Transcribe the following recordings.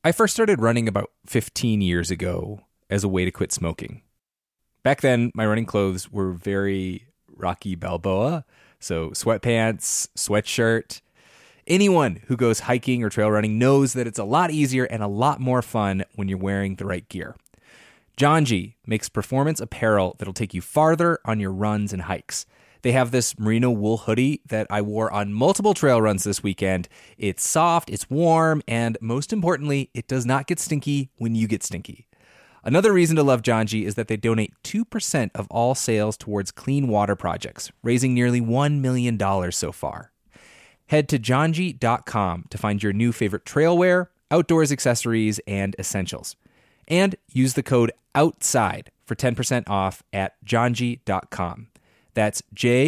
I first started running about 15 years ago as a way to quit smoking. Back then, my running clothes were very Rocky Balboa, so sweatpants, sweatshirt. Anyone who goes hiking or trail running knows that it's a lot easier and a lot more fun when you're wearing the right gear. Janji makes performance apparel that'll take you farther on your runs and hikes. They have this merino wool hoodie that I wore on multiple trail runs this weekend. It's soft, it's warm, and most importantly, it does not get stinky when you get stinky. Another reason to love Janji is that they donate 2% of all sales towards clean water projects, raising nearly $1 million so far. Head to janji.com to find your new favorite trail wear, outdoors accessories, and essentials. And use the code OUTSIDE for 10% off at janji.com. That's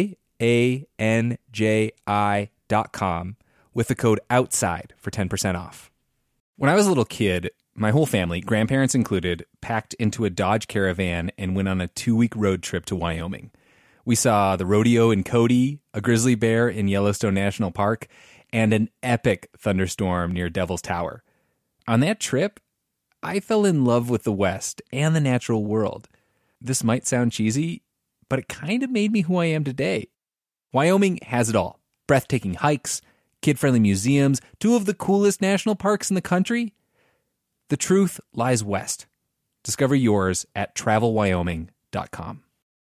JANJI.com with the code OUTSIDE for 10% off. When I was a little kid, my whole family, grandparents included, packed into a Dodge Caravan and went on a 2-week road trip to Wyoming. We saw the rodeo in Cody, a grizzly bear in Yellowstone National Park, and an epic thunderstorm near Devil's Tower. On that trip, I fell in love with the West and the natural world. This might sound cheesy, but it kind of made me who I am today. Wyoming has it all. Breathtaking hikes, kid-friendly museums, 2 of the coolest national parks in the country. The truth lies west. Discover yours at travelwyoming.com.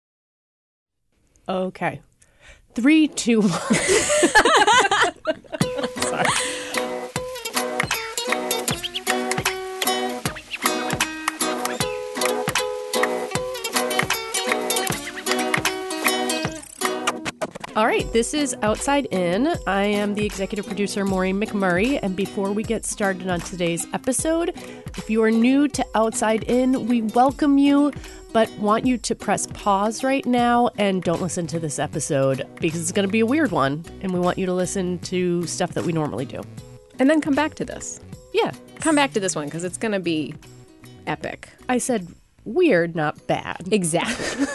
Okay. 3, 2, 1. Sorry. All right, this is Outside In. I am the executive producer, Maureen McMurray, and before we get started on today's episode, if you are new to Outside In, we welcome you, but want you to press pause right now and don't listen to this episode because it's going to be a weird one, and we want you to listen to stuff that we normally do. And then come back to this. Yeah. Come back to this one because it's going to be epic. I said weird, not bad. Exactly.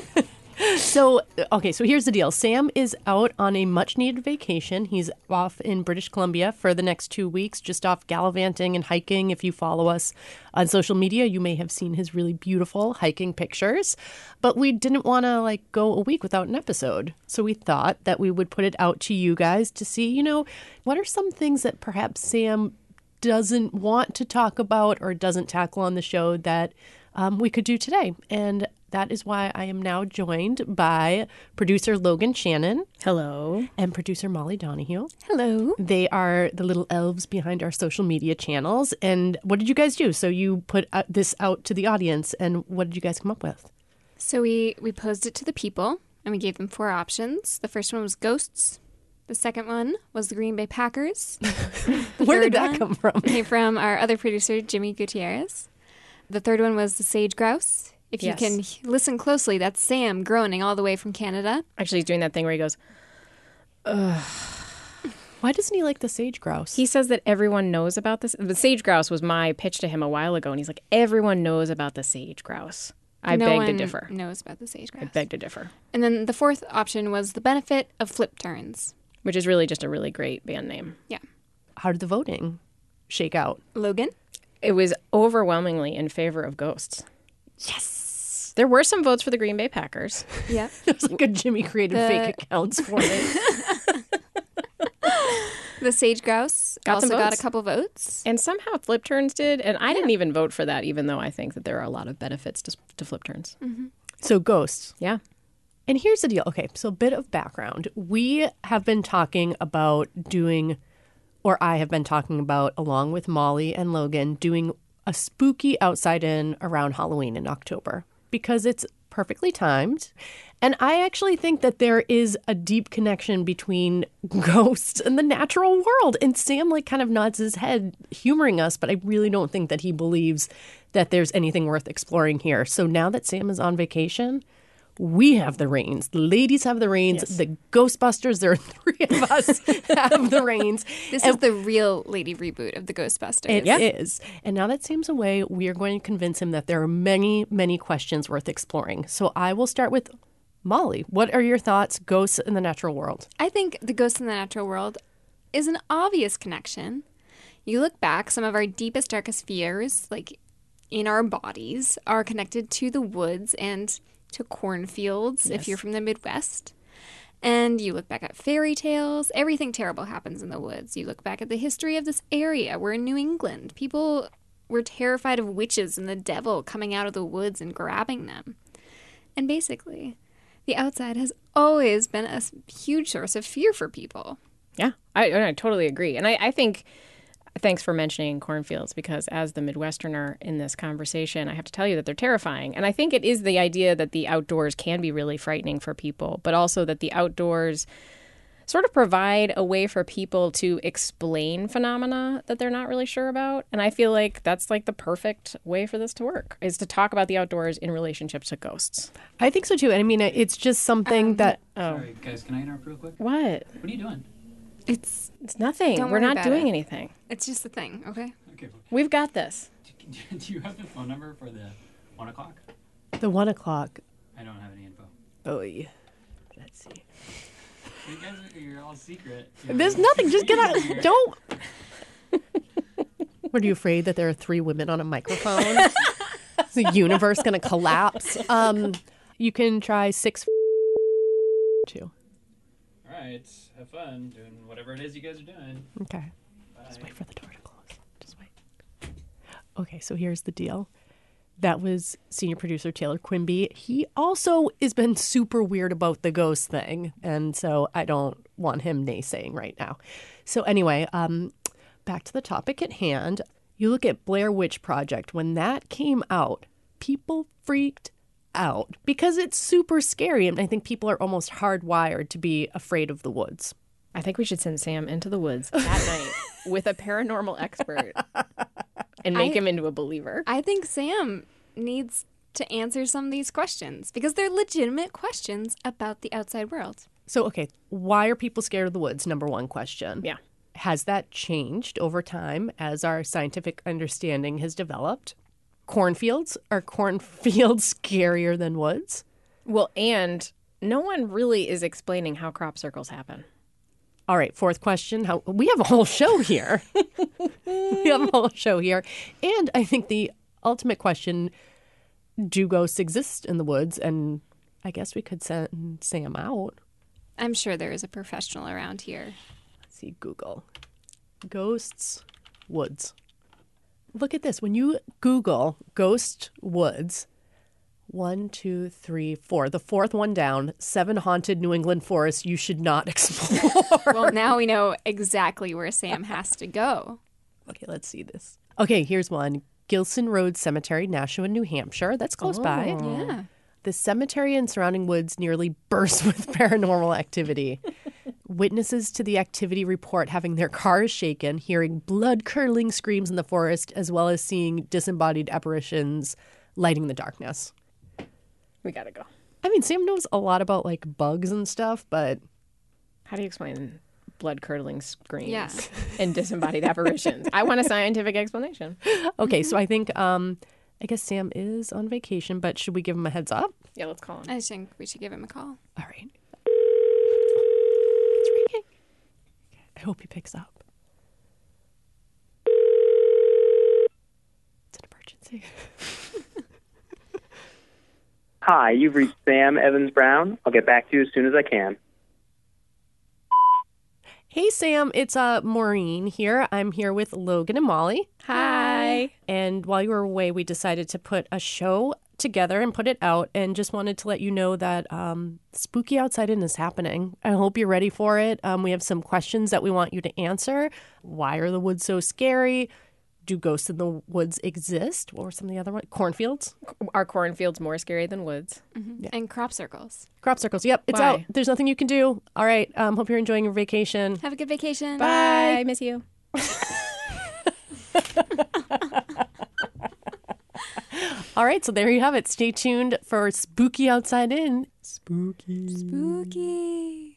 So here's the deal. Sam is out on a much-needed vacation. He's off in British Columbia for the next 2 weeks, just off gallivanting and hiking. If you follow us on social media, you may have seen his really beautiful hiking pictures. But we didn't want to, go a week without an episode. So we thought that we would put it out to you guys to see, what are some things that perhaps Sam doesn't want to talk about or doesn't tackle on the show that we could do today. And that is why I am now joined by producer Logan Shannon. Hello. And producer Molly Donahue. Hello. They are the little elves behind our social media channels. And what did you guys do? So you put this out to the audience, and what did you guys come up with? So we posed it to the people, and we gave them 4 options. The first one was ghosts. The second one was the Green Bay Packers. Where did that come from? Came from our other producer, Jimmy Gutierrez. The third one was the sage grouse. If you can listen closely, that's Sam groaning all the way from Canada. Actually, he's doing that thing where he goes, ugh. Why doesn't he like the sage grouse? He says that everyone knows about this. The sage grouse was my pitch to him a while ago, and he's like, everyone knows about the sage grouse. I beg to differ. No one knows about the sage grouse. I beg to differ. And then the fourth option was the benefit of flip turns. Which is really just a really great band name. Yeah. How did the voting shake out? Logan? It was overwhelmingly in favor of ghosts. Yes. There were some votes for the Green Bay Packers. Yeah. There's a Jimmy created fake accounts for it. The sage grouse got a couple votes. And somehow flip turns did. And I didn't even vote for that, even though I think that there are a lot of benefits to flip turns. Mm-hmm. So ghosts. Yeah. And here's the deal. Okay, so a bit of background. We have been talking about I have been talking about, along with Molly and Logan, doing a spooky Outside In around Halloween in October because it's perfectly timed. And I actually think that there is a deep connection between ghosts and the natural world. And Sam kind of nods his head, humoring us, but I really don't think that he believes that there's anything worth exploring here. So now that Sam is on vacation, we have the reins. The ladies have the reins. Yes. The Ghostbusters, there are 3 of us, have the reins. This is the real lady reboot of the Ghostbusters. It is. And now that Sam's away, we are going to convince him that there are many, many questions worth exploring. So I will start with Molly. What are your thoughts, ghosts in the natural world? I think the ghosts in the natural world is an obvious connection. You look back, some of our deepest, darkest fears, like in our bodies, are connected to the woods and to cornfields, if you're from the Midwest. And you look back at fairy tales, everything terrible happens in the woods. You look back at the history of this area. We're in New England. People were terrified of witches and the devil coming out of the woods and grabbing them. And basically, the outside has always been a huge source of fear for people. Yeah, I totally agree. And I think, thanks for mentioning cornfields, because as the Midwesterner in this conversation, I have to tell you that they're terrifying. And I think it is the idea that the outdoors can be really frightening for people, but also that the outdoors sort of provide a way for people to explain phenomena that they're not really sure about. And I feel like that's like the perfect way for this to work, is to talk about the outdoors in relationship to ghosts. I think so too. And I mean, it's just something that... Sorry, guys, can I interrupt real quick? What? What are you doing? It's nothing. Don't We're worry not about doing it. anything. It's just a thing, okay? Okay. We've got this. Do you have the phone number for the 1 o'clock? The 1 o'clock. I don't have any info. Oh, yeah. Let's see. You guys, you're all secret. There's nothing. Just get out. Don't. What, are you afraid that there are 3 women on a microphone? Is the universe going to collapse? You can try 6 2. All right. Have fun doing whatever it is you guys are doing. Okay. Bye. Just wait for the door to close. Just wait. Okay, so here's the deal. That was senior producer Taylor Quimby. He also has been super weird about the ghost thing, and so I don't want him naysaying right now. So anyway, back to the topic at hand. You look at Blair Witch Project. When that came out, people freaked out because it's super scary, and I think people are almost hardwired to be afraid of the woods. I think we should send Sam into the woods at night with a paranormal expert and make him into a believer. I think Sam needs to answer some of these questions because they're legitimate questions about the outside world. So, okay, why are people scared of the woods? Number one question. Yeah. Has that changed over time as our scientific understanding has developed? Cornfields? Are cornfields scarier than woods? Well, and no one really is explaining how crop circles happen. All right, fourth question. We have a whole show here. We have a whole show here. And I think the ultimate question, do ghosts exist in the woods? And I guess we could send Sam out. I'm sure there is a professional around here. Let's see, Google. Ghosts, woods. Look at this. When you Google ghost woods, 1, 2, 3, 4. The fourth one down, 7 haunted New England forests you should not explore. Well, now we know exactly where Sam has to go. Okay, let's see this. Okay, here's one. Gilson Road Cemetery, Nashua, New Hampshire. That's close by. Yeah. The cemetery and surrounding woods nearly burst with paranormal activity. Witnesses to the activity report having their cars shaken, hearing blood-curdling screams in the forest, as well as seeing disembodied apparitions lighting the darkness. We gotta go. I mean, Sam knows a lot about, like, bugs and stuff, but... How do you explain blood-curdling screams Yeah. and disembodied apparitions? I want a scientific explanation. Okay, so I think, I guess Sam is on vacation, but should we give him a heads up? Yeah, let's call him. I just think we should give him a call. All right. It's ringing. I hope he picks up. It's an emergency. Hi, you've reached Sam Evans Brown. I'll get back to you as soon as I can. Hey, Sam, it's Maureen here. I'm here with Logan and Molly. Hi. And while you were away, we decided to put a show together and put it out, and just wanted to let you know that Spooky Outside In is happening. I hope you're ready for it. We have some questions that we want you to answer. Why are the woods so scary? Do ghosts in the woods exist? What were some of the other ones? Cornfields? Are cornfields more scary than woods? Mm-hmm. Yeah. And crop circles. Crop circles. Yep, it's Why? out. There's nothing you can do. All right. Hope you're enjoying your vacation. Have a good vacation. Bye. Miss you. All right, so there you have it. Stay tuned for Spooky Outside In. Spooky. Spooky.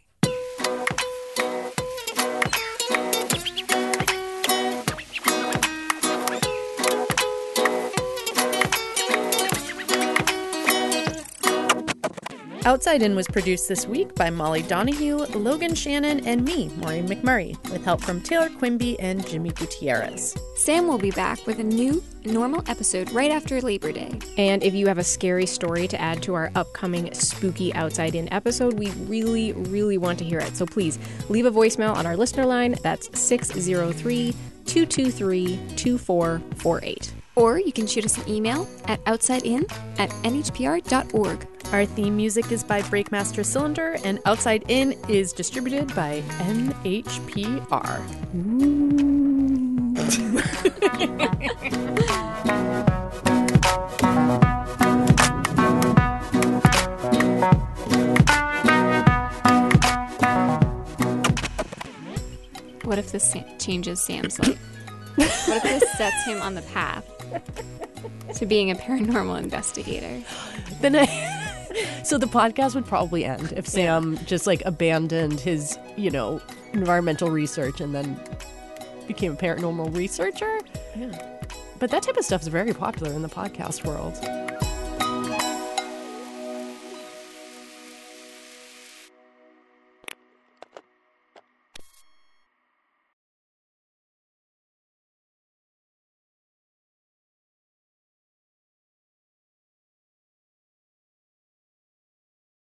Outside In was produced this week by Molly Donahue, Logan Shannon, and me, Maureen McMurray, with help from Taylor Quimby and Jimmy Gutierrez. Sam will be back with a new normal episode right after Labor Day. And if you have a scary story to add to our upcoming spooky Outside In episode, we really, really want to hear it. So please leave a voicemail on our listener line. That's 603-223-2448. Or you can shoot us an email at outsidein@nhpr.org. Our theme music is by Breakmaster Cylinder, and Outside In is distributed by NHPR. What if this changes Sam's life? What if this sets him on the path to being a paranormal investigator? Then so the podcast would probably end if Sam just like abandoned his, environmental research and then became a paranormal researcher. Yeah. But that type of stuff is very popular in the podcast world.